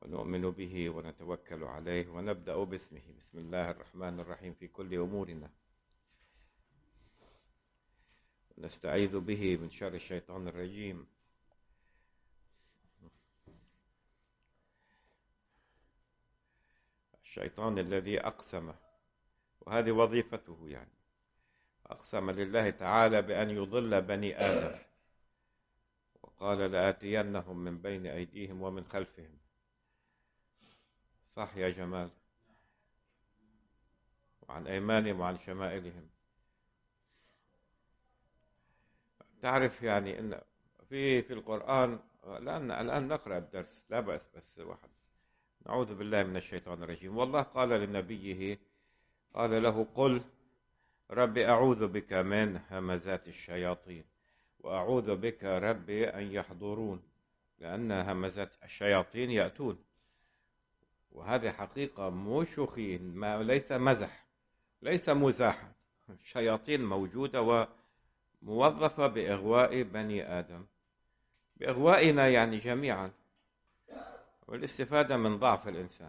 ونؤمن به ونتوكل عليه ونبدأ باسمه. بسم الله الرحمن الرحيم في كل أمورنا، ونستعيذ به من شر الشيطان الرجيم. الشيطان الذي أقسم، وهذه وظيفته، يعني أقسم لله تعالى بأن يضل بني آدم، وقال لآتينهم من بين أيديهم ومن خلفهم. صح يا جمال؟ وعن أيمانهم وعن شمائلهم. تعرف يعني أن في القرآن الآن نقرأ الدرس، لا بأس، بس واحد. نعوذ بالله من الشيطان الرجيم. والله قال لنبيه، قال له: قل ربي أعوذ بك من همزات الشياطين وأعوذ بك ربي أن يحضرون، لأن همزات الشياطين يأتون، وهذه حقيقة مو شوخين، ما ليس مزح، ليس مزاحا. الشياطين موجودة وموظفة بإغواء بني آدم، بإغوائنا يعني جميعا، والاستفادة من ضعف الإنسان.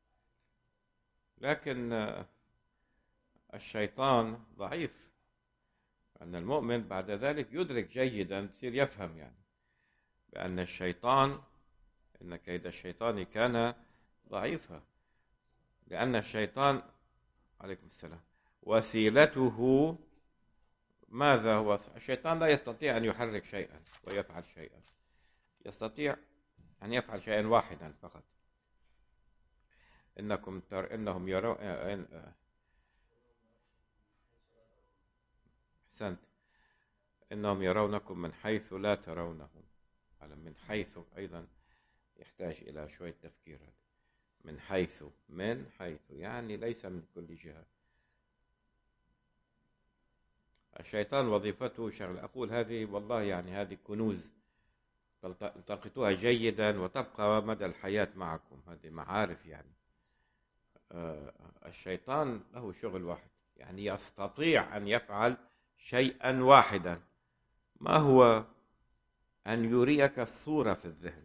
لكن الشيطان ضعيف، أن المؤمن بعد ذلك يدرك جيدا، يصير يفهم يعني بأن الشيطان، إن كيد الشيطان كان ضعيفا، لأن الشيطان عليكم السلام وسيلته ماذا هو؟ الشيطان لا يستطيع أن يحرك شيئا ويفعل شيئا، يستطيع أن يفعل شيئا واحدا فقط. إنهم يرون، أحسنت، إنهم يرونكم من حيث لا ترونهم. على من حيث أيضا يحتاج إلى شوية تفكير. من حيث يعني ليس من كل جهة. الشيطان وظيفته شغل. أقول هذه والله يعني هذه كنوز تلتقطوها جيدا وتبقى مدى الحياة معكم، هذه معارف يعني. الشيطان له شغل واحد، يعني يستطيع أن يفعل شيئا واحدا. ما هو؟ أن يريك الصورة في الذهن،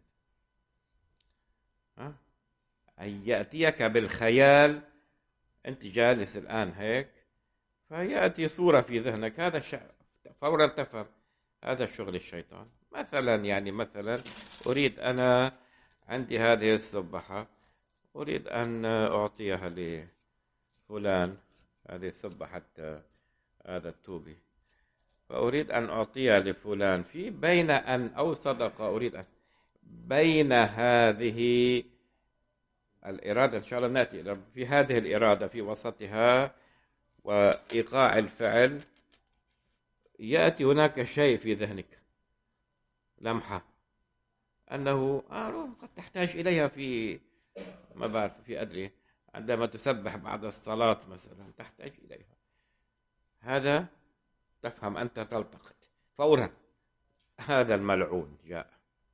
أن يأتيك بالخيال. أنت جالس الآن هيك، فيأتي صورة في ذهنك، هذا فورا تفهم هذا شغل الشيطان. مثلا أريد أنا، عندي هذه السبحة، أريد أن أعطيها لفلان، هذه سبحة هذا التوبي، فأريد أن أعطيها لفلان، في بين أن أو صدقة، أريد أن بين هذه الإرادة، إن شاء الله نأتي في هذه الإرادة في وسطها وإيقاع الفعل، يأتي هناك شيء في ذهنك، لمحة أنه قد تحتاج إليها في، ما بعرف، في أدري، عندما تسبح بعد الصلاة مثلا تحتاج إليها. هذا تفهم، أنت تلتقط فورا هذا الملعون جاء.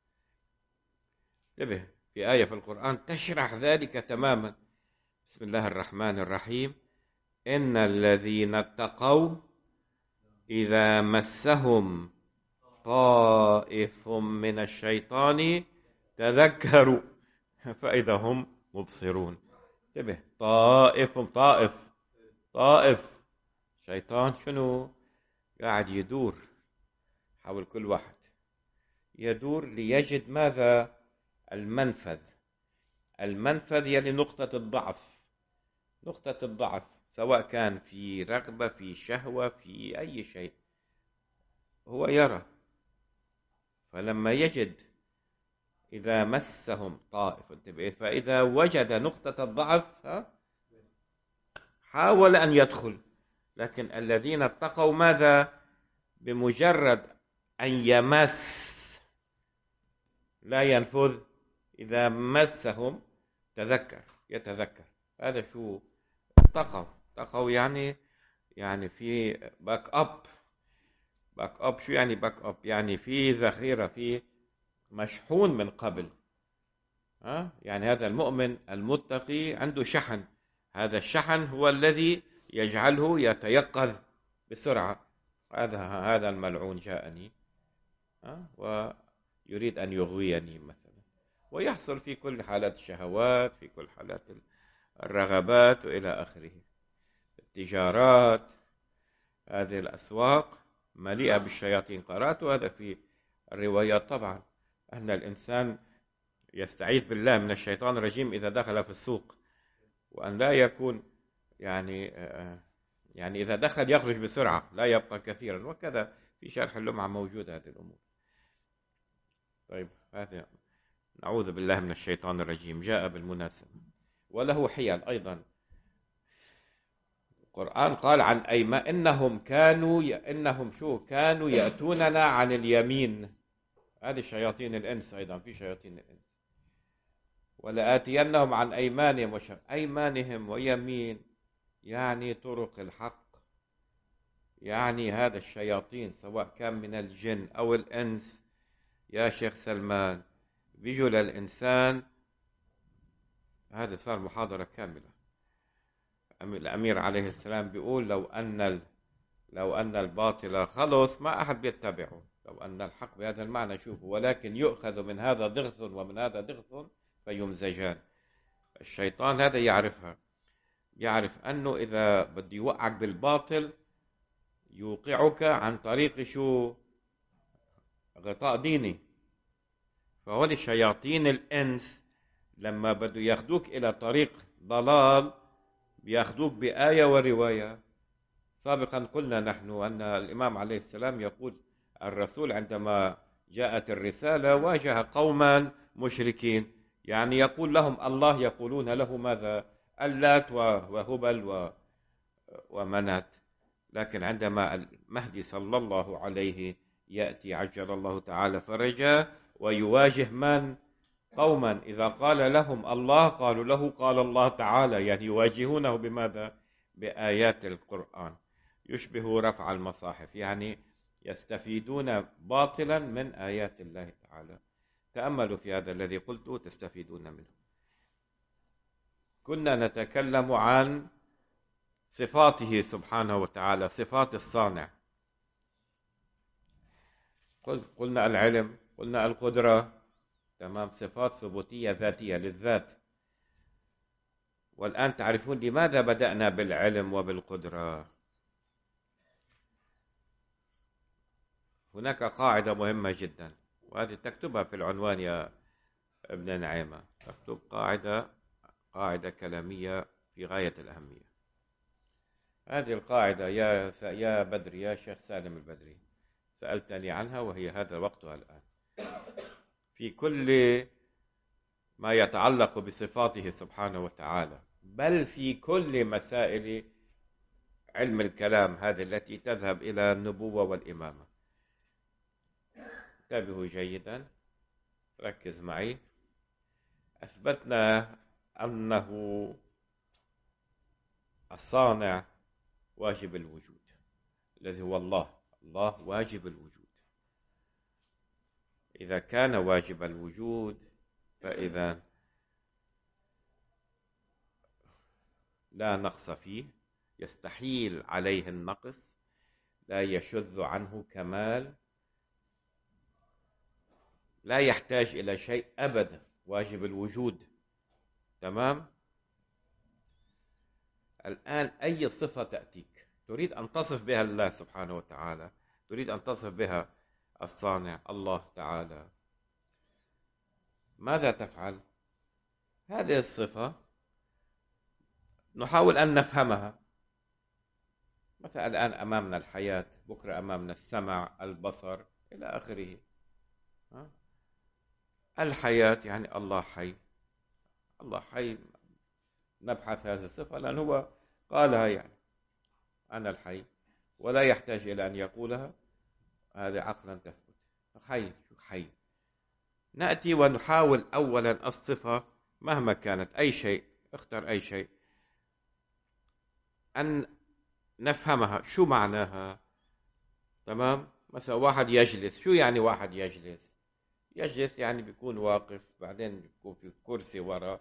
انتبه، في آية في القرآن تشرح ذلك تماما. بسم الله الرحمن الرحيم: إن الذين اتقوا إذا مسهم طائف من الشيطان تذكروا فإذا هم مبصرون. انتبه، طائف شيطان شنو؟ قاعد يدور حول كل واحد، يدور ليجد ماذا؟ المنفذ يلي نقطة الضعف، سواء كان في رغبة، في شهوة، في أي شيء، هو يرى. فلما يجد إذا مسهم طائف، انتبه، فإذا وجد نقطة الضعف حاول أن يدخل. لكن الذين اتقوا ماذا؟ بمجرد أن يمس، لا ينفذ، إذا مسهم يتذكر. هذا شو اتقوا يعني في باك أب. شو يعني باك أب؟ يعني في ذخيرة، في مشحون من قبل. يعني هذا المؤمن المتقي عنده شحن، هذا الشحن هو الذي يجعله يتيقظ بسرعة. هذا الملعون جاءني ويريد أن يغويني مثلا، ويحصل في كل حالات الشهوات، في كل حالات الرغبات وإلى آخره. التجارات، هذه الأسواق مليئة بالشياطين. قرأت هذا في الروايات طبعا، أن الإنسان يستعيذ بالله من الشيطان الرجيم إذا دخل في السوق، وأن لا يكون يعني إذا دخل يخرج بسرعة، لا يبقى كثيرا. وكذا في شرح اللمعة موجود هذه الأمور. طيب، هذا نعوذ بالله من الشيطان الرجيم جاء بالمناسبة. وله حيل أيضا. القرآن قال عن أيمان إنهم كانوا يأتوننا عن اليمين. هذه شياطين الإنس، أيضا في شياطين الإنس. ولآتينهم عن أيمانهم أيمانهم ويمين، يعني طرق الحق. يعني هذا الشياطين سواء كان من الجن أو الإنس يا شيخ سلمان بيجوا للإنسان. هذا صار محاضرة كاملة. الأمير عليه السلام بيقول لو أن الباطل خلص ما أحد بيتبعه، لو أن الحق بهذا المعنى شوفوا، ولكن يؤخذ من هذا ضغث ومن هذا ضغث فيمزجان. الشيطان هذا يعرفها، يعرف أنه إذا بده يوقعك بالباطل يوقعك عن طريق غطاء ديني. فهول الشياطين الإنس لما بده ياخدوك إلى طريق ضلال بياخدوك بآية ورواية. سابقا قلنا نحن أن الإمام عليه السلام يقول الرسول عندما جاءت الرسالة واجه قوما مشركين، يعني يقول لهم الله، يقولون له ماذا؟ اللات وهبل ومنات. لكن عندما المهدي صلى الله عليه يأتي عجل الله تعالى فرجا ويواجه من؟ قوما إذا قال لهم الله قالوا له قال الله تعالى، يعني يواجهونه بماذا؟ بآيات القرآن. يشبه رفع المصاحف، يعني يستفيدون باطلا من آيات الله تعالى. تأملوا في هذا الذي قلته تستفيدون منه. كنا نتكلم عن صفاته سبحانه وتعالى، صفات الصانع. قلنا العلم، قلنا القدرة، تمام، صفات ثبوتية ذاتية للذات. والآن تعرفون لماذا بدأنا بالعلم وبالقدرة. هناك قاعدة مهمة جدا، وهذه تكتبها في العنوان يا ابن نعيمة. تكتب قاعدة كلامية في غاية الأهمية. هذه القاعدة يا بدري، يا شيخ سالم البدري، سألتني عنها وهي هذا وقتها الآن. في كل ما يتعلق بصفاته سبحانه وتعالى، بل في كل مسائل علم الكلام هذه التي تذهب إلى النبوة والإمامة. انتبهوا جيدا، ركز معي. أثبتنا أنه الصانع واجب الوجود، الذي هو الله واجب الوجود. إذا كان واجب الوجود فإذا لا نقص فيه، يستحيل عليه النقص، لا يشذ عنه كمال، لا يحتاج إلى شيء أبدا، واجب الوجود. تمام؟ الآن أي صفة تأتيك تريد أن تصف بها الله سبحانه وتعالى، تريد أن تصف بها الصانع الله تعالى، ماذا تفعل؟ هذه الصفة نحاول أن نفهمها. مثلا الآن أمامنا الحياة، بكرة أمامنا السمع، البصر، إلى آخره. الحياة يعني الله حي، الله حي، نبحث هذه الصفة لأن هو قالها، يعني أنا الحي، ولا يحتاج إلى أن يقولها، هذا عقلا تثبت. حي. نأتي ونحاول أولا الصفة مهما كانت، أي شيء، اختر أي شيء، أن نفهمها شو معناها. تمام؟ مثلا واحد يجلس، شو يعني واحد يجلس؟ يجلس يعني بيكون واقف، بعدين بيكون في كرسي وراء،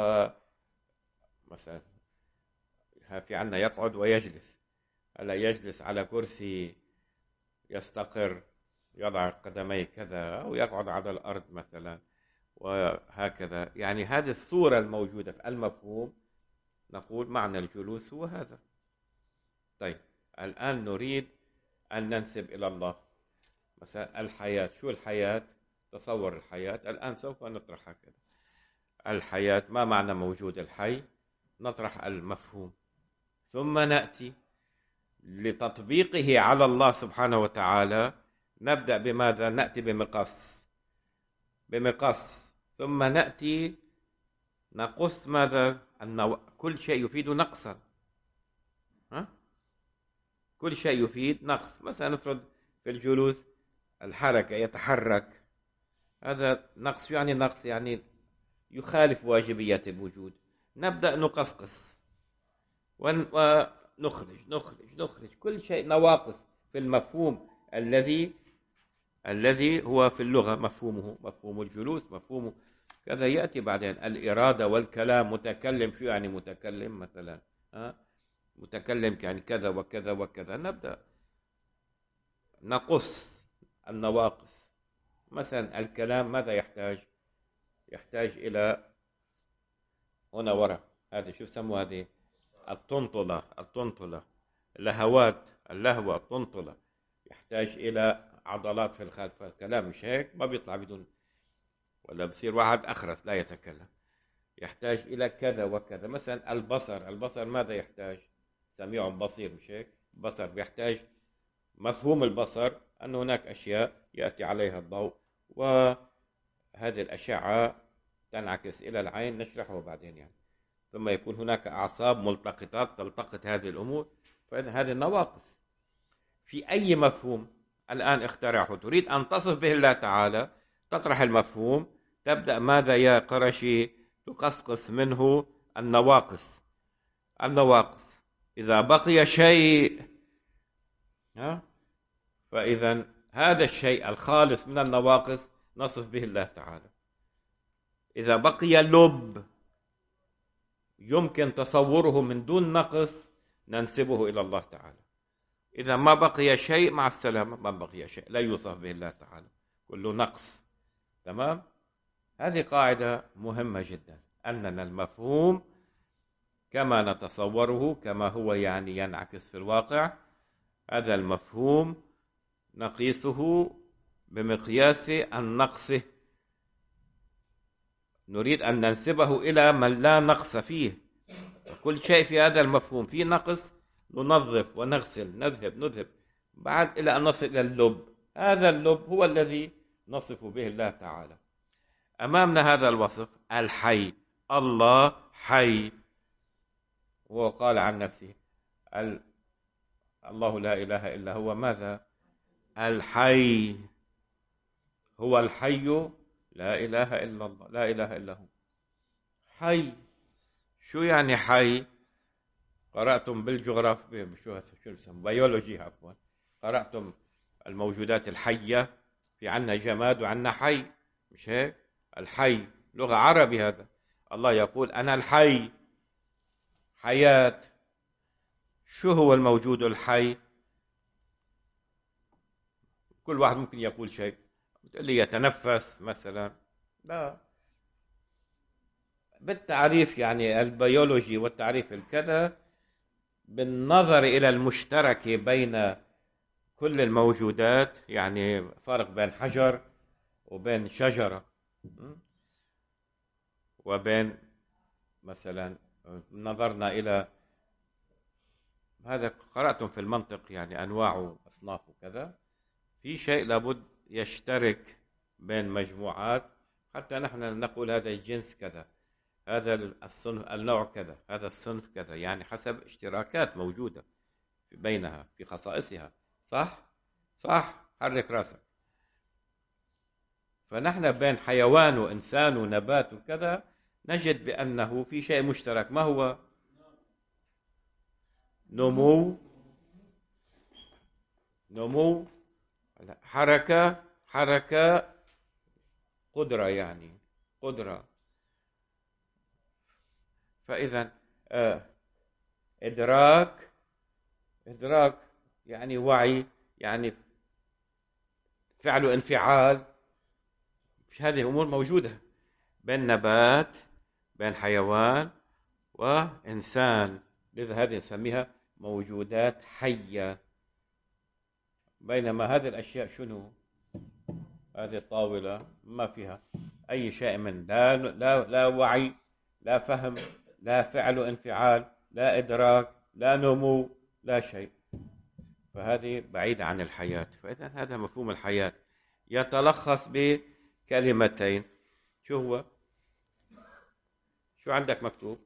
مثلا في عنا يقعد ويجلس. هلا يجلس على كرسي يستقر، يضع قدميه كذا، أو يقعد على الأرض مثلا، وهكذا. يعني هذه الصورة الموجودة في المفهوم، نقول معنى الجلوس هو هذا. طيب الآن نريد أن ننسب إلى الله مثلا الحياة. شو الحياة؟ تصور الحياة. الآن سوف نطرح هكذا الحياة، ما معنى موجود الحي؟ نطرح المفهوم، ثم نأتي لتطبيقه على الله سبحانه وتعالى. نبدأ بماذا؟ نأتي بمقص، ثم نأتي نقص ماذا؟ أن كل شيء يفيد نقصا. كل شيء يفيد نقص. مثلا نفرض في الجلوس الحركة، يتحرك، هذا نقص. يعني نقص يعني يخالف واجبيات الوجود. نبدأ نقصقص ونخرج كل شيء نواقص في المفهوم الذي هو في اللغة مفهوم الجلوس، مفهومه كذا. يأتي بعدين الإرادة والكلام. متكلم، شو يعني متكلم مثلا؟ متكلم يعني كذا وكذا وكذا. نبدأ نقص النواقص. مثلا الكلام ماذا يحتاج؟ يحتاج إلى هنا وراء هذه، شو سموا هذه؟ الطنطلة، اللهوات، اللهوة، الطنطلة. يحتاج إلى عضلات في الخلف. الكلام مش هيك، ما بيطلع بدون، ولا بصير واحد أخرس لا يتكلم. يحتاج إلى كذا وكذا. مثلا البصر ماذا يحتاج؟ سميع بصير، مش هيك؟ بصر بيحتاج مفهوم البصر أن هناك أشياء يأتي عليها الضوء، وهذه الأشعة تنعكس إلى العين. نشرحه بعدين يعني. ثم يكون هناك أعصاب ملتقطات تلتقط هذه الأمور. فإذا هذه النواقص في أي مفهوم الآن اخترعه تريد أن تصف به الله تعالى، تطرح المفهوم، تبدأ ماذا يا قرشي؟ تقصقص منه النواقص. إذا بقي شيء، فإذا هذا الشيء الخالص من النواقص نصف به الله تعالى. إذا بقي لب يمكن تصوره من دون نقص، ننسبه إلى الله تعالى. إذا ما بقي شيء، مع السلامة، ما بقي شيء، لا يوصف به الله تعالى، كله نقص. تمام؟ هذه قاعدة مهمة جدا، أننا المفهوم كما نتصوره، كما هو يعني ينعكس في الواقع، هذا المفهوم نقيسه بمقياس النقص. نريد أن ننسبه إلى من لا نقص فيه. كل شيء في هذا المفهوم فيه نقص، ننظف ونغسل، نذهب بعد إلى أن نصل إلى اللب. هذا اللب هو الذي نصف به الله تعالى. أمامنا هذا الوصف الحي. الله حي، هو قال عن نفسه الله لا إله إلا هو ماذا؟ الحي. هو الحي، لا إله إلا الله، لا إله إلا هو حي. شو يعني حي؟ قرأتم بالجغرافيا، شو اسمه، بيولوجي عفوا، قرأتم الموجودات الحية، في عنا جماد وعنا حي، مش هيك؟ الحي لغة عربي هذا. الله يقول أنا الحي، حياة. شو هو الموجود الحي؟ كل واحد ممكن يقول شيء، بتقول لي يتنفس مثلا، لا. بالتعريف يعني البيولوجي والتعريف الكذا، بالنظر إلى المشترك بين كل الموجودات، يعني فرق بين حجر وبين شجرة، وبين مثلا نظرنا إلى هذا، قرأتم في المنطق يعني أنواع وأصناف وكذا، في شيء لابد يشترك بين مجموعات حتى نحن نقول هذا الجنس كذا، هذا الصنف النوع كذا، هذا الصنف كذا، يعني حسب اشتراكات موجودة بينها في خصائصها. صح؟ حرك راسك. فنحن بين حيوان وإنسان ونبات وكذا نجد بأنه في شيء مشترك. ما هو؟ نمو، حركة، قدرة، يعني قدرة. فإذا إدراك يعني وعي، يعني فعل وانفعال. هذه أمور موجودة بين نبات، بين حيوان وإنسان، لذا هذه نسميها موجودات حية. بينما هذه الأشياء شنو؟ هذه الطاولة ما فيها أي شيء من لا وعي، لا فهم، لا فعل وانفعال، لا إدراك، لا نمو، لا شيء. فهذه بعيدة عن الحياة. فإذا هذا مفهوم الحياة يتلخص بكلمتين. شو هو؟ شو عندك مكتوب؟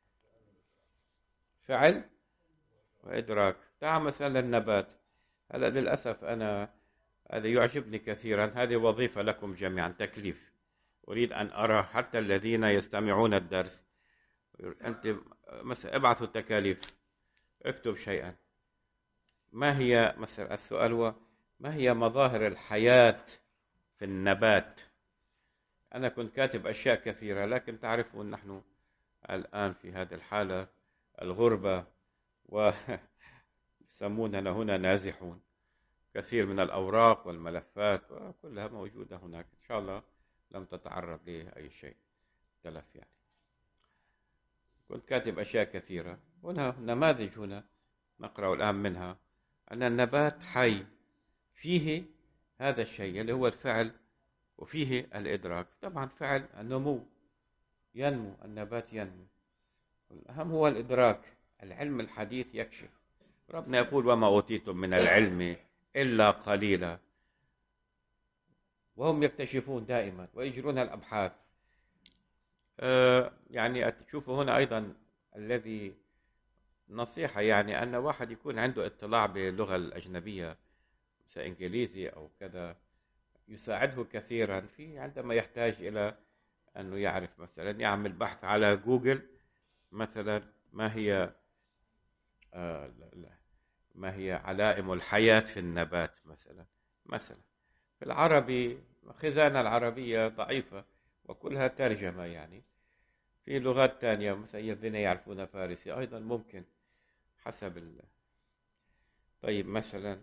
فعل وإدراك. تعال مثلا النبات. هلا للأسف أنا هذا يعجبني كثيرا، هذه وظيفة لكم جميعا، تكليف أريد أن أرى حتى الذين يستمعون الدرس. أنت مثلا ابعثوا تكاليف، اكتب شيئا. ما هي مثلا السؤال هو ما هي مظاهر الحياة في النبات؟ أنا كنت كاتب أشياء كثيرة، لكن تعرفون نحن الآن في هذه الحالة الغربة، ويسموننا هنا نازحون. كثير من الأوراق والملفات كلها موجودة هناك. إن شاء الله لم تتعرض لأي شيء تلف يعني. كنت كاتب أشياء كثيرة. هنا نماذج هنا نقرأ الآن منها أن النبات حي، فيه هذا الشيء اللي هو الفعل وفيه الإدراك. طبعا فعل النمو، ينمو النبات، ينمو. الأهم هو الإدراك. العلم الحديث يكشف. ربنا يقول وما أوتيتم من العلم إلا قليلا، وهم يكتشفون دائما ويجرون الأبحاث. يعني تشوفوا هنا أيضا الذي نصيحة، يعني أن واحد يكون عنده اطلاع باللغة الأجنبية مثل إنجليزي أو كذا، يساعده كثيرا في عندما يحتاج إلى أنه يعرف مثلا يعمل بحث على جوجل مثلا ما هي علائم الحياة في النبات مثلا. في العربي خزانة العربية ضعيفة وكلها ترجمة، يعني في لغات تانية مثلا الذين يعرفون فارسي أيضا ممكن حسب طيب مثلا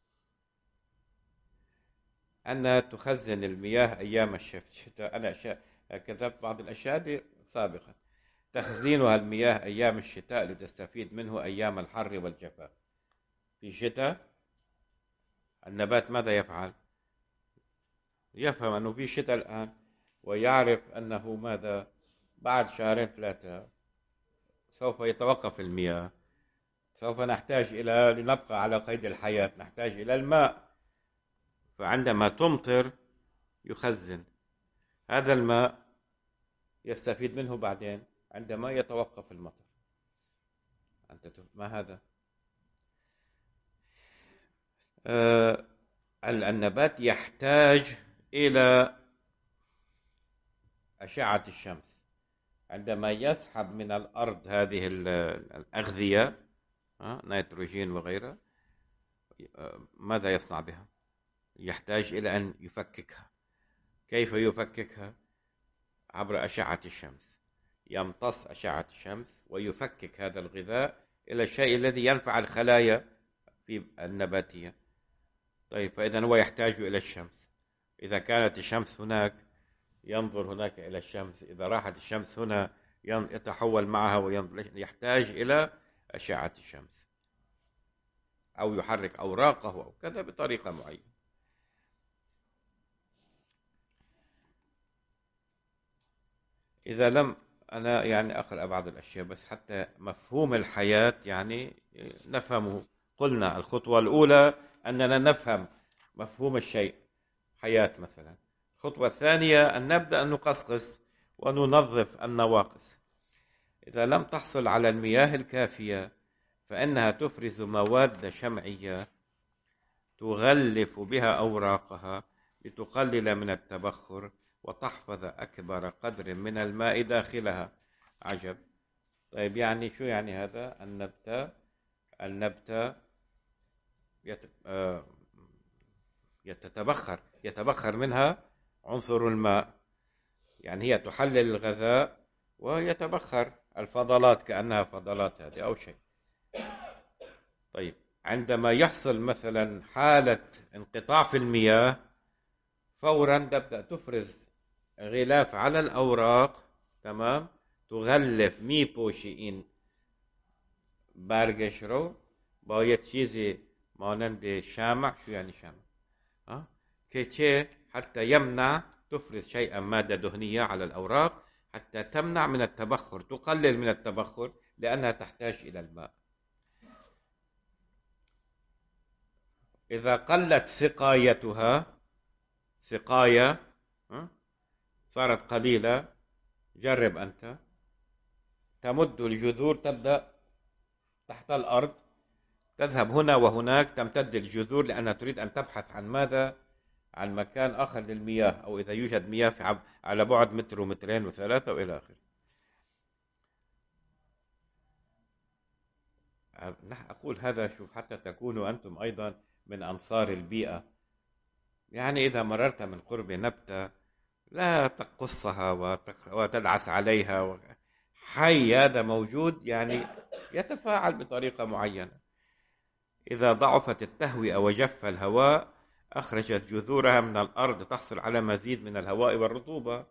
أن تخزن المياه أيام الشتاء. أنا كتبت بعض الأشياء دي سابقا. تخزينها المياه أيام الشتاء لتستفيد منه أيام الحر والجفاف. في شتاء النبات ماذا يفعل؟ يفهم أنه في شتاء الآن، ويعرف أنه ماذا بعد شهرين ثلاثة سوف يتوقف المياه، سوف نحتاج لنبقى على قيد الحياة نحتاج إلى الماء. فعندما تمطر يخزن هذا الماء، يستفيد منه بعدين عندما يتوقف المطر. ما هذا؟ النبات يحتاج إلى أشعة الشمس. عندما يسحب من الأرض هذه الأغذية، نيتروجين وغيرها، ماذا يصنع بها؟ يحتاج إلى أن يفككها. كيف يفككها؟ عبر أشعة الشمس. يمتص أشعة الشمس ويفكك هذا الغذاء إلى الشيء الذي ينفع الخلايا في النباتية. طيب فإذا هو يحتاج إلى الشمس. إذا كانت الشمس هناك ينظر هناك إلى الشمس، إذا راحت الشمس هنا يتحول معها يحتاج إلى أشعة الشمس، أو يحرك أوراقه أو كذا بطريقة معينة. إذا لم أنا يعني أقرأ بعض الأشياء بس حتى مفهوم الحياة يعني نفهمه. قلنا الخطوة الأولى أننا نفهم مفهوم الشيء، حياة مثلا. الخطوة الثانية أن نبدأ أن نقصقص وننظف النواقص. إذا لم تحصل على المياه الكافية فإنها تفرز مواد شمعية تغلف بها أوراقها لتقلل من التبخر وتحفظ أكبر قدر من الماء داخلها. عجب. طيب يعني شو يعني هذا؟ النبتة يتبخر منها عنصر الماء، يعني هي تحلل الغذاء ويتبخر الفضلات كأنها فضلات هذه أو شيء. طيب عندما يحصل مثلا حالة انقطاع في المياه فورا تبدأ تفرز غلاف على الأوراق، تمام، تغلف می پوشی این برگش رو با یه چیزی مانند شمع. شو يعني شمع؟ که حتى يمنع، تفرز شيئا مادة دهنية على الأوراق حتى تمنع من التبخر، تقلل من التبخر لأنها تحتاج إلى الماء. إذا قلت سقايتها، سقاية صارت قليلة، جرب أنت، تمد الجذور، تبدأ تحت الأرض، تذهب هنا وهناك، تمتد الجذور لأنها تريد أن تبحث عن ماذا؟ عن مكان آخر للمياه، أو إذا يوجد مياه في على بعد متر ومترين وثلاثة وإلى آخره. أقول هذا شوف حتى تكونوا أنتم أيضا من أنصار البيئة. يعني إذا مررت من قرب نبتة لا تقصها وتدعس عليها، حي هذا موجود، يعني يتفاعل بطريقة معينة. إذا ضعفت التهوية وجف الهواء أخرجت جذورها من الأرض، تحصل على مزيد من الهواء والرطوبة.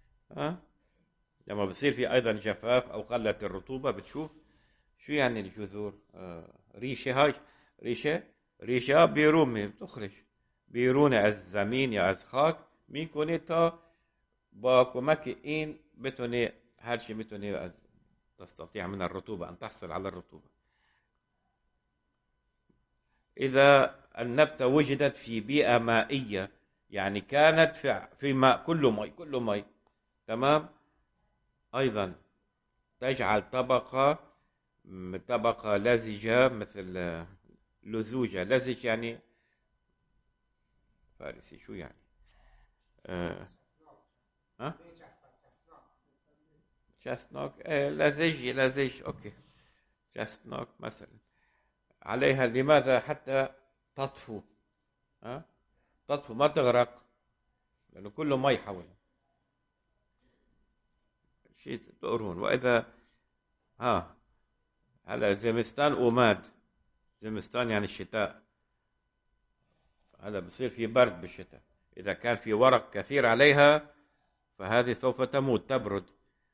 لما بصير في أيضا جفاف أو قلة الرطوبة بتشوف شو يعني الجذور. ريشة، هاي ريشة بيرومي بتخرج بيرونة از زمین یا از خاک میکنه تا با کمک این بتونه هر چی میتونه تستطيع من الرطوبة أن تحصل على الرطوبة. إذا النبتة وجدت في بيئة مائية، يعني كانت في ماء كله مي، تمام، أيضا تجعل طبقة لزجة، مثل لزوجة. لزج يعني فارسي شو يعني؟ شاستنوك، لزج أوكي، شاستنوك مثلا. عليها لماذا؟ حتى تطفو، تطفو ما تغرق، لأنه كله مي حولها، شيء تقرون. وإذا هلا زمستان أوماد، زمستان يعني الشتاء، هلا بصير في برد بالشتاء، إذا كان في ورق كثير عليها فهذه سوف تموت، تبرد،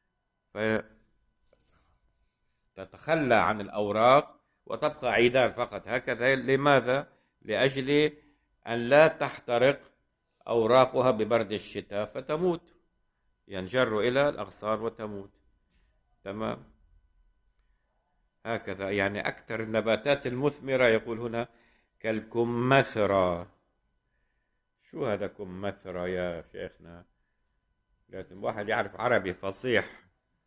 فتتخلى عن الأوراق وتبقى عيدان فقط هكذا. لماذا؟ لأجل أن لا تحترق أوراقها ببرد الشتاء فتموت، ينجر إلى الأغصان وتموت، تمام. هكذا يعني أكثر النباتات المثمرة يقول هنا كالكمثرى. شو هذا كمثرى يا شيخنا؟ لازم واحد يعرف عربي فصيح.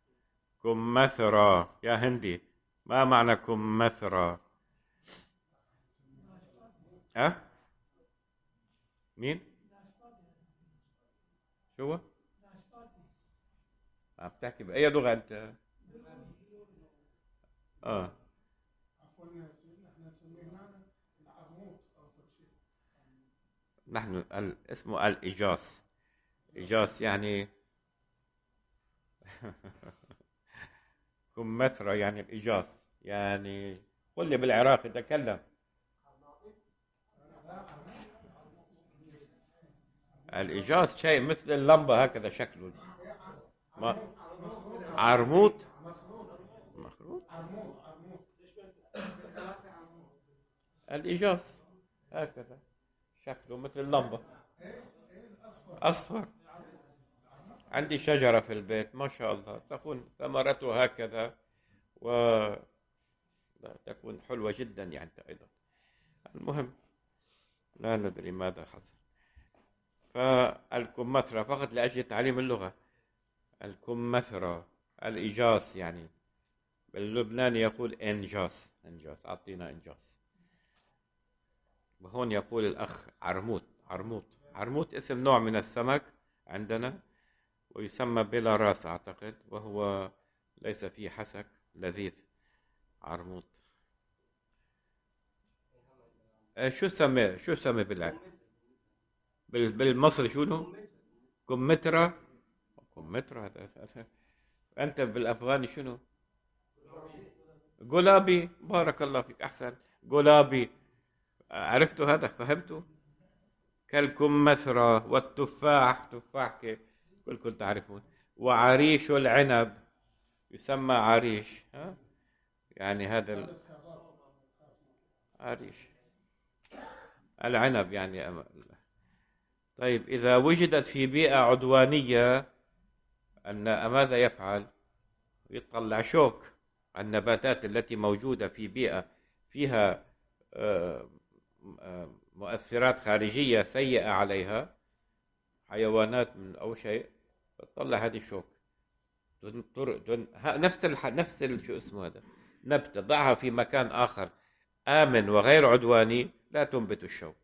كمثرى يا هندي، ما معنى كمثرى؟ مين؟ شو بتحكي بأي لغة أنت؟ نحن اسمه الإجاس. إجاس يعني كمثرى يعني الإجاس، يعني قل لي بالعراقي تكلم. الإجاس شيء مثل اللمبة هكذا شكله. عرموط، مخروط، الإجاس هكذا شكله مثل اللمبة، أصفر. عندي شجرة في البيت ما شاء الله، تكون ثمرته هكذا وتكون حلوة جدا يعني أيضا. المهم لا ندري ماذا حصل. فالكمثرى فقط لأجل تعليم اللغة. الكمثرى، الإجاس يعني باللبناني يقول إنجاس، إنجاس، أعطينا إنجاس. وهون يقول الأخ عرموط. عرموط اسم نوع من السمك عندنا، ويسمى بلا راس أعتقد، وهو ليس فيه حسك، لذيذ عرموط. شو سمي بالمصري شنو؟ كمثرى هذا. أنت بالأفغاني شنو؟ قلابي. بارك الله فيك، أحسن، قلابي. عرفتوا هذا؟ فهمتوا؟ كالكمثرى. والتفاح، تفاح كلكم تعرفون. وعريش العنب يسمى عريش، يعني هذا عريش العنب يعني. طيب إذا وجدت في بيئة عدوانية أن ماذا يفعل؟ يطلع شوك. النباتات التي موجودة في بيئة فيها مؤثرات خارجية سيئة عليها، حيوانات من أو شيء، تطلع هذه الشوك. نفس شو اسمه هذا، نبتة ضعها في مكان آخر آمن وغير عدواني لا تنبت الشوك،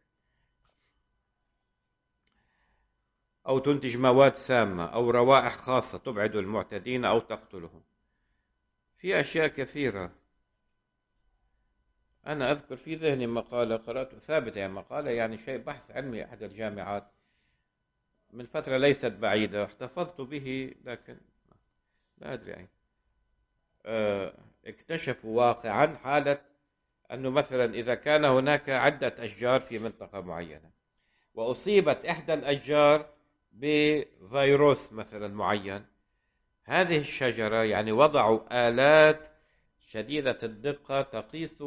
أو تنتج مواد سامة أو روائح خاصة تبعد المعتدين أو تقتلهم. في أشياء كثيرة. أنا أذكر في ذهني مقالة قرأت ثابتة، يعني مقالة يعني شيء بحث علمي أحد الجامعات من فترة ليست بعيدة، احتفظت به لكن لا أدري أين. اكتشفوا واقعا حالة أنه مثلا إذا كان هناك عدة أشجار في منطقة معينة وأصيبت إحدى الأشجار بفيروس مثلا معين، هذه الشجرة يعني وضعوا آلات شديدة الدقة تقيس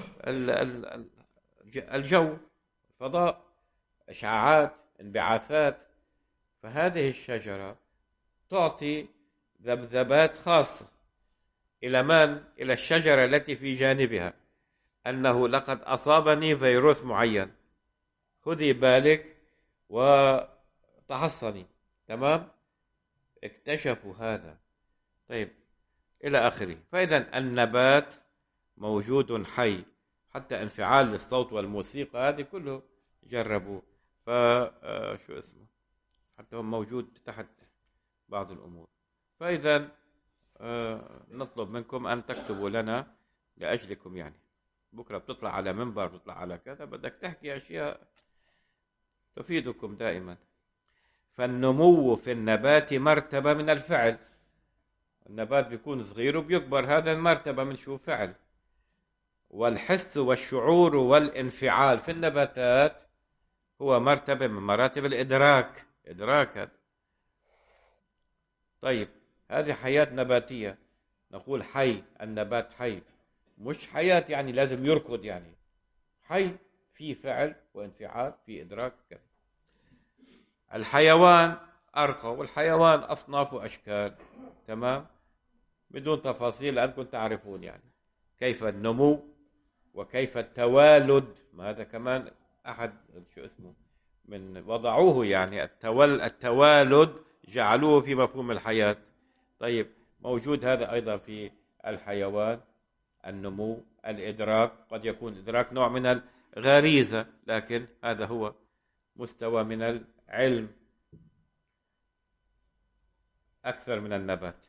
الجو، الفضاء، إشعاعات، انبعاثات. فهذه الشجرة تعطي ذبذبات خاصة إلى من؟ إلى الشجرة التي في جانبها، أنه لقد أصابني فيروس معين، خذي بالك وتحصني. تمام؟ اكتشفوا هذا. طيب إلى آخره. فإذا النبات موجود حي، حتى انفعال الصوت والموسيقى هذه كله جربوا. شو اسمه، حتى هو موجود تحت بعض الأمور. فإذا نطلب منكم أن تكتبوا لنا لأجلكم، يعني بكرة بتطلع على منبر، بتطلع على كذا، بدك تحكي أشياء تفيدكم دائما. فالنمو في النبات مرتبة من الفعل. النبات بيكون صغير وبيكبر، هذا المرتبة من شو؟ فعل. والحس والشعور والانفعال في النباتات هو مرتبة من مراتب الإدراك. إدراك. طيب هذه حياة نباتية، نقول حي، النبات حي، مش حياة يعني لازم يركض، يعني حي في فعل وانفعال في إدراك كذا. الحيوان أرقى، والحيوان أصناف وأشكال. تمام؟ بدون تفاصيل لأنكم تعرفون يعني كيف النمو وكيف التوالد. ما هذا كمان أحد شو اسمه من وضعوه، يعني التوالد جعلوه في مفهوم الحياة. طيب موجود هذا أيضا في الحيوان، النمو، الإدراك، قد يكون إدراك نوع من الغريزة، لكن هذا هو مستوى من العلم أكثر من النبات.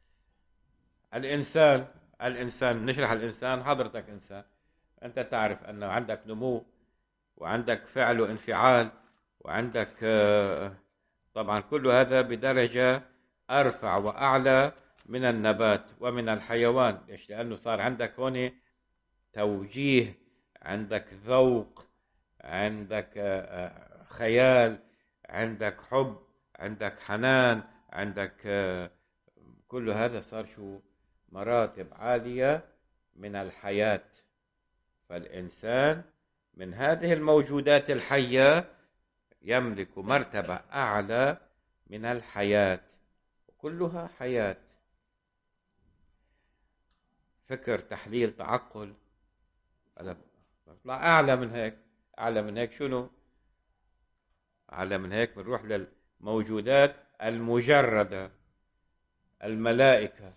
الإنسان نشرح الإنسان. حضرتك إنسان، أنت تعرف أن عندك نمو وعندك فعل وانفعال وعندك طبعا كل هذا بدرجة أرفع وأعلى من النبات ومن الحيوان. ليش؟ لأنه صار عندك هون توجيه، عندك ذوق، عندك خيال، عندك حب، عندك حنان، عندك كل هذا صار شو؟ مراتب عالية من الحياة. فالإنسان من هذه الموجودات الحية يملك مرتبة أعلى من الحياة، كلها حياة. فكر، تحليل، تعقل، نطلع أعلى من هيك. أعلى من هيك شنو؟ أعلى من هيك بنروح للموجودات المجردة، الملائكة.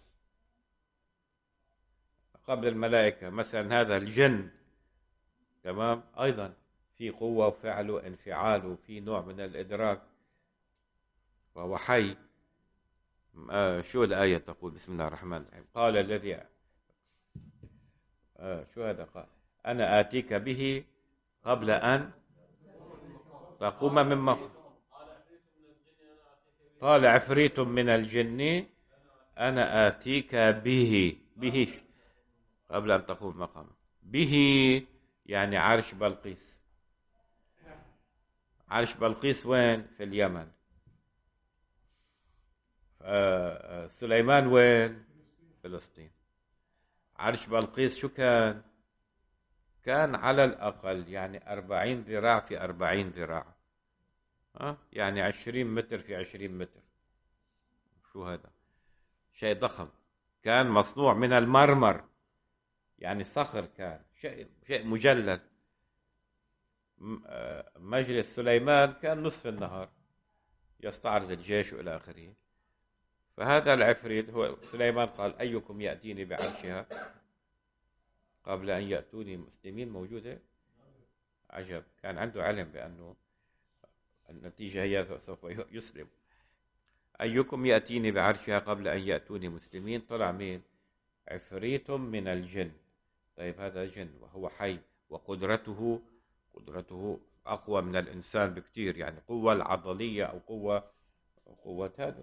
قبل الملائكة مثلا هذا الجن، تمام، أيضا في قوة وفعل وانفعال وفي نوع من الإدراك وهو حي. شو الآية تقول؟ بسم الله الرحمن الرحيم. قال الذي شو هذا؟ قال أنا آتيك به قبل أن تقوم من مقام. قال عفريت من الجن أنا آتيك به قبل أن تقوم مقام. به يعني عرش بلقيس. عرش بلقيس وين؟ في اليمن. سليمان وين؟ فلسطين. عرش بلقيس شو كان؟ كان على الأقل يعني 40 ذراع في 40 ذراع، يعني 20 متر في 20 متر. شو هذا؟ شيء ضخم، كان مصنوع من المرمر، يعني صخر، كان شيء مجلل. مجلس سليمان كان نصف النهار يستعرض الجيش وإلى آخره. فهذا العفريت هو سليمان قال أيكم يأتيني بعرشها قبل أن يأتوني مسلمين. موجودة. عجب، كان عنده علم بأنه النتيجة هي سوف يسلم. أيكم يأتيني بعرشها قبل أن يأتوني مسلمين. طلع مين؟ عفريت من الجن. طيب هذا جن وهو حي، وقدرته أقوى من الإنسان بكتير، يعني قوة العضلية أو قوة هذا،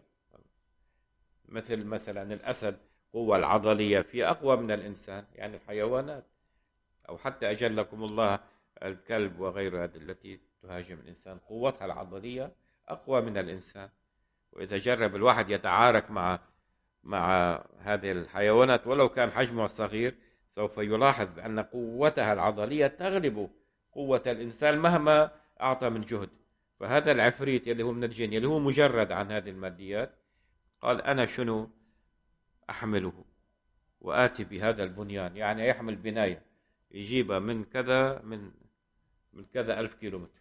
مثلا الأسد قوة العضلية فيه أقوى من الإنسان، يعني الحيوانات، أو حتى أجلكم الله الكلب وغير هذه التي تهاجم الإنسان قوتها العضلية أقوى من الإنسان. وإذا جرب الواحد يتعارك مع هذه الحيوانات ولو كان حجمه صغير سوف يلاحظ بأن قوتها العضلية تغلب قوة الإنسان مهما أعطى من جهد. فهذا العفريت اللي هو من الجن اللي هو مجرد عن هذه الماديات قال أنا شنو أحمله وآتي بهذا البنيان، يعني يحمل بناية يجيبها من كذا من كذا 1000 كيلومتر.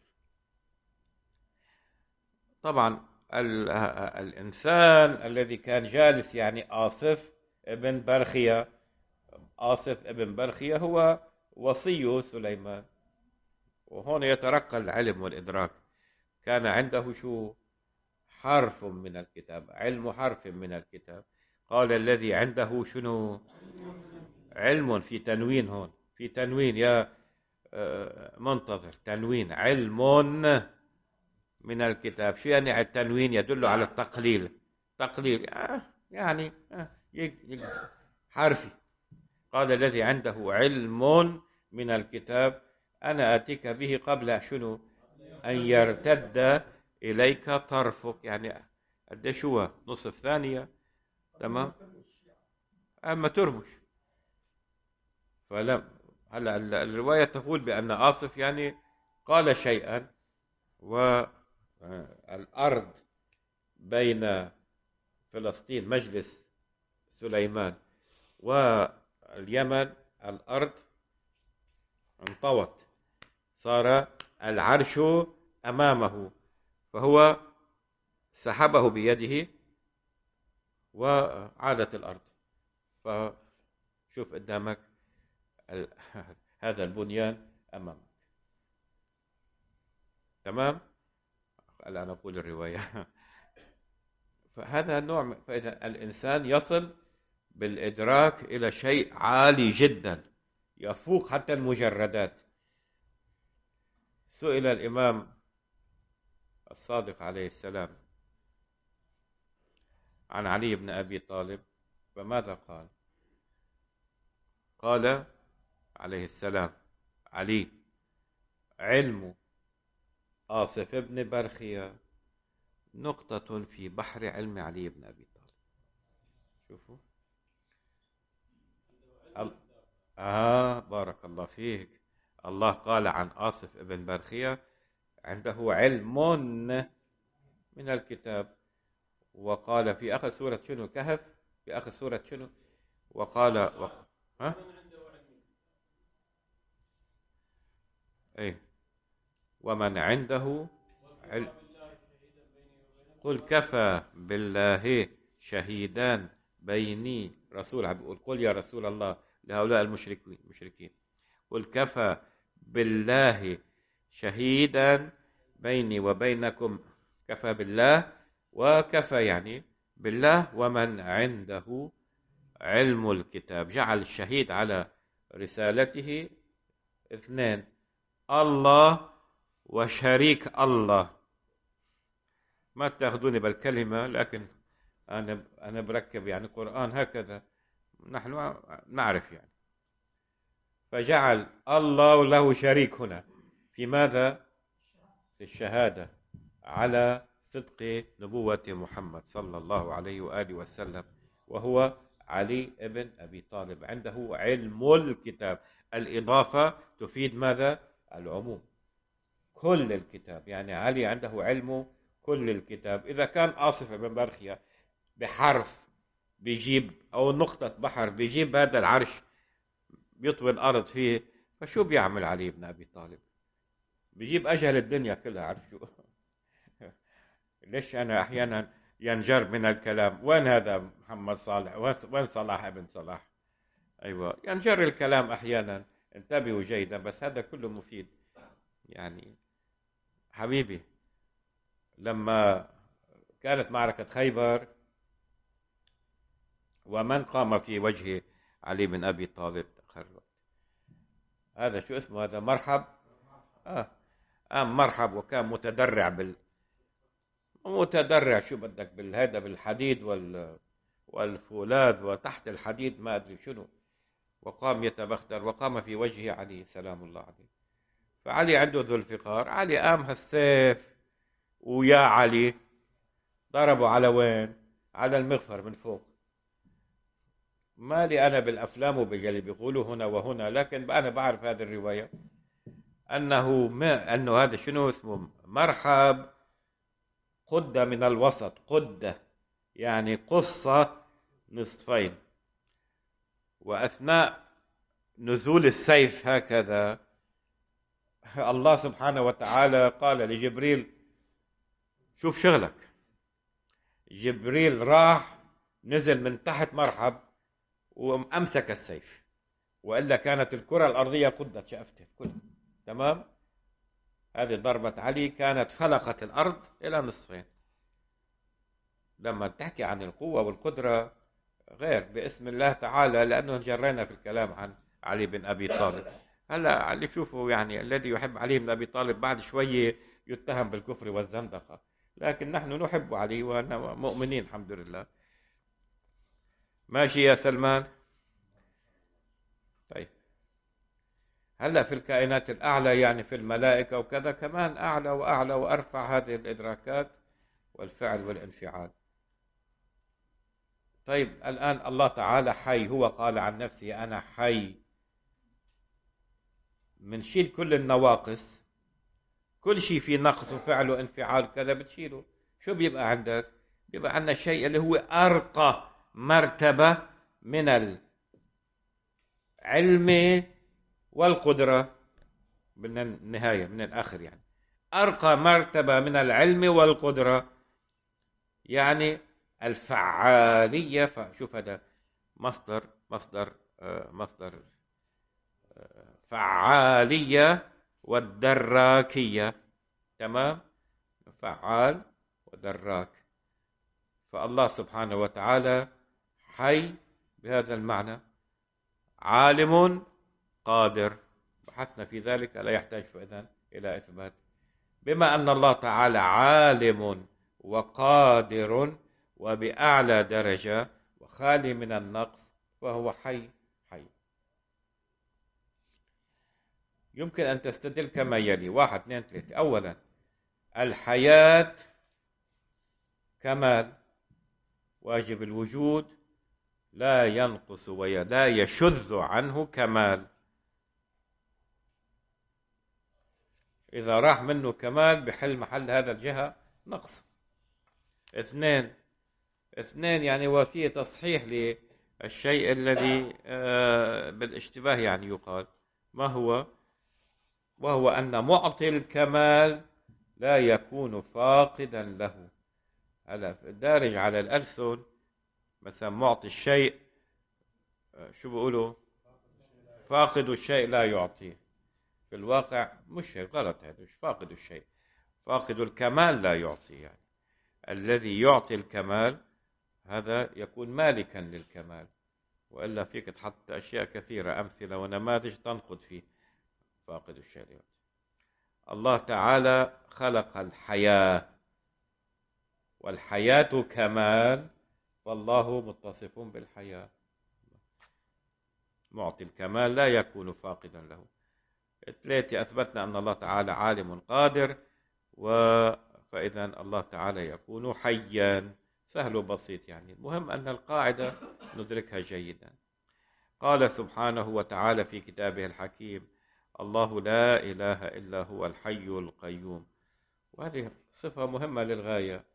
طبعا الإنسان الذي كان جالس يعني آصف ابن برخية هو وصي سليمان. وهون يترقى العلم والإدراك. كان عنده شو؟ حرف من الكتاب، علم حرف من الكتاب. قال الذي عنده شنو؟ علم، في تنوين هون، في تنوين يا منتظر، تنوين، علم من الكتاب. شو يعني التنوين؟ يدل على التقليل، تقليل يعني حرفي. قال الذي عنده علم من الكتاب أنا آتيك به قبل شنو؟ أن يرتد إليك طرفك، يعني قديش هو؟ نصف ثانية، تمام، أما ترمش. فلم هلا الرواية تقول بأن آصف يعني قال شيئا، والأرض بين فلسطين مجلس سليمان واليمن الأرض انطوت، صار العرش أمامه، فهو سحبه بيده وعادت الأرض. فشوف قدامك هذا البنيان أمامك، تمام. الآن أقول الرواية. فهذا النوع، فإذا الإنسان يصل بالإدراك إلى شيء عالي جدا يفوق حتى المجردات. سئل الإمام الصادق عليه السلام عن علي بن أبي طالب، فماذا قال؟ قال عليه السلام علي علم آصف بن برخية نقطة في بحر علم علي بن أبي طالب. شوفوا بارك الله فيك. الله قال عن آصف بن برخية عنده علم من الكتاب، وقال في آخر سورة شنو؟ كهف، في آخر سورة شنو؟ وقال ايه ومن عنده علم. قل كفى بالله شهيدان بيني، رسول عم بيقول قل يا رسول الله لهؤلاء المشركين قل كفى بالله شهيدا بيني وبينكم. كفى بالله، وكفى يعني بالله ومن عنده علم الكتاب. جعل الشهيد على رسالته اثنين، الله وشريك الله. ما تاخذوني بالكلمة، لكن أنا بركب يعني قرآن هكذا نحن نعرف يعني. فجعل الله له شريك هنا في ماذا؟ في الشهادة على صدق نبوة محمد صلى الله عليه وآله وسلم، وهو علي بن أبي طالب. عنده علم الكتاب. الإضافة تفيد ماذا؟ العموم، كل الكتاب. يعني علي عنده علم كل الكتاب. إذا كان آصف بن برخيا بحرف بيجيب، أو نقطة بحر بيجيب هذا العرش بيطوي الأرض فيه، فشو بيعمل علي بن أبي طالب؟ بيجيب أجل الدنيا كلها. عارف شو؟ ليش أنا أحيانا ينجر من الكلام؟ وين هذا محمد صالح؟ وين صلاح ابن صلاح؟ أيوة، ينجر الكلام أحيانا. انتبهوا جيدا، بس هذا كله مفيد. يعني حبيبي، لما كانت معركة خيبر، ومن قام في وجه علي بن أبي طالب؟ هذا شو اسمه؟ هذا مرحب. مرحب، وكان متدرع شو بدك بالهذا، بالحديد والفولاذ وتحت الحديد ما أدري شنو، وقام يتبختر، وقام في وجهه علي سلام الله عليه. فعلي عنده ذو الفقار. علي قام هالسيف، ويا علي ضربوا على وين؟ على المغفر من فوق. مالي أنا بالأفلام وباللي بيقولوا هنا وهنا، لكن أنا بعرف هذه الرواية، أنه هذا شنو اسمه؟ مرحب قد من الوسط. قد يعني قصة نصفين. وأثناء نزول السيف هكذا، الله سبحانه وتعالى قال لجبريل: شوف شغلك. جبريل راح نزل من تحت مرحب وأمسك السيف، وإلا كانت الكرة الأرضية قدت شقفتها كلها. تمام؟ هذه ضربة علي كانت فلقت الأرض إلى نصفين. لما تحكي عن القوة والقدرة غير باسم الله تعالى، لأنه جرينا في الكلام عن علي بن أبي طالب. هلا اللي يشوفه يعني الذي يحب علي بن أبي طالب بعد شوية يتهم بالكفر والزندقة، لكن نحن نحب علي ومؤمنين الحمد لله. ماشي يا سلمان؟ طيب، هلا في الكائنات الأعلى، يعني في الملائكة وكذا، كمان أعلى وأعلى وأرفع هذه الإدراكات والفعل والانفعال. طيب، الآن الله تعالى حي، هو قال عن نفسه أنا حي. منشيل كل النواقص، كل شيء فيه نقص وفعل وانفعال كذا بتشيله. شو بيبقى عندك؟ بيبقى عندنا الشيء اللي هو أرقى مرتبة من العلم والقدرة، من النهاية، من الآخر يعني. أرقى مرتبة من العلم والقدرة، يعني الفعالية. فشوف هذا مصدر فعالية والدراكية. تمام؟ فعال ودراك. فالله سبحانه وتعالى حي بهذا المعنى، عالم قادر. بحثنا في ذلك، لا يحتاج إذن إلى إثبات. بما أن الله تعالى عالم وقادر وبأعلى درجة وخالي من النقص، فهو حي. يمكن أن تستدل كما يلي: 1 2 3. أولا، الحياة كمال، واجب الوجود لا ينقص ولا يشذ عنه كمال. إذا راح منه كمال بحل محل هذا الجهة نقص. 2 يعني وفيه تصحيح للشيء الذي بالاشتباه، يعني يقال ما هو؟ وهو أن معطي الكمال لا يكون فاقدا له. هلا دارج على الألسن مثلا معطي الشيء، شو بيقولوا؟ فاقد الشيء لا يعطيه. في الواقع مش هيك، غلط. هذا مش فاقد الشيء، فاقد الكمال لا يعطيه. يعني الذي يعطي الكمال هذا يكون مالكا للكمال، وإلا فيك تحط أشياء كثيرة، أمثلة ونماذج تنقض فيه فاقد الشيء. الله تعالى خلق الحياة، والحياة كمال، والله متصف بالحياة. معطي الكمال لا يكون فاقدا له. 3 أثبتنا أن الله تعالى عالم قادر، فإذا الله تعالى يكون حيا. سهل وبسيط يعني. المهم أن القاعدة ندركها جيدا. قال سبحانه وتعالى في كتابه الحكيم: الله لا إله إلا هو الحي القيوم. وهذه صفة مهمة للغاية.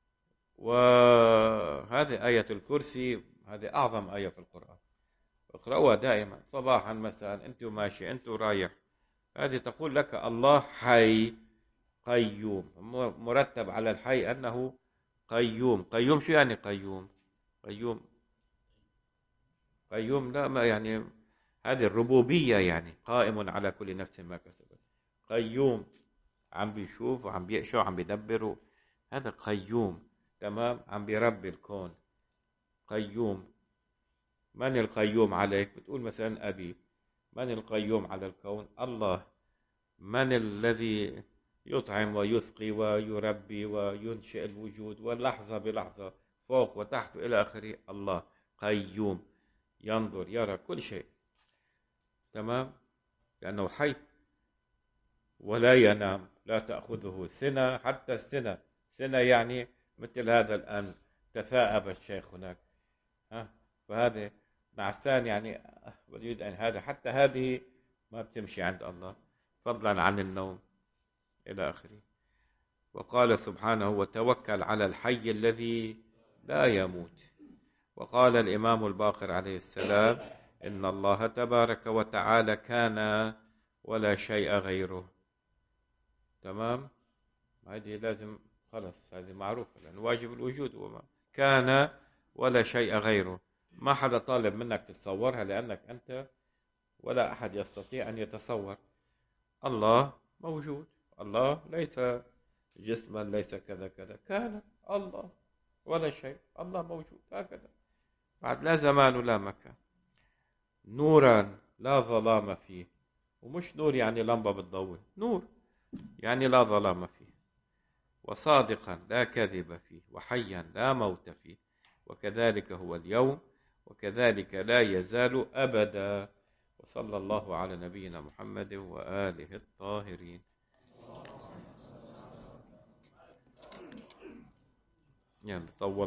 وهذه آية الكرسي، هذه أعظم آية في القرآن. اقرأوها دائما صباحا مساء، أنت وماشي أنت ورايح. هذه تقول لك الله حي قيوم، مرتب على الحي أنه قيوم. قيوم شو يعني قيوم؟ قيوم لا، ما يعني هذه الربوبية، يعني قائم على كل نفس ما كسبت. قيوم عم بيشوف وعم بيقشع وعم بيدبر، هذا قيوم. تمام، عم بيربي الكون. قيوم. من القيوم عليك؟ بتقول مثلا أبي. من القيوم على الكون؟ الله. من الذي يطعم ويسقي ويربي وينشئ الوجود واللحظة بلحظة فوق وتحت إلى آخره؟ الله قيوم، ينظر يرى كل شيء. تمام، لأنه حي ولا ينام، لا تأخذه سنة. حتى السنة، سنة يعني مثل هذا الآن تثاءب الشيخ هناك، فهذا نعسان يعني يريد أن هذا، حتى هذه ما بتمشي عند الله، فضلا عن النوم إلى آخره. وقال سبحانه: وتوكل على الحي الذي لا يموت. وقال الإمام الباقر عليه السلام: إن الله تبارك وتعالى كان ولا شيء غيره. تمام، هذه لازم خلص، هذه معروفة لأنه واجب الوجود. وما كان ولا شيء غيره، ما حدا طالب منك تتصورها، لأنك أنت ولا أحد يستطيع أن يتصور. الله موجود، الله ليس جسما، ليس كذا كذا. كان الله ولا شيء، الله موجود هكذا. بعد لا زمان ولا مكان. نورا لا ظلام فيه. ومش نور يعني لمبة بتضوي، نور يعني لا ظلام فيه. وصادقا لا كذب فيه. وحيا لا موت فيه. وكذلك هو اليوم، وكذلك لا يزال أبدا. وصلى الله على نبينا محمد وآله الطاهرين. يعني طول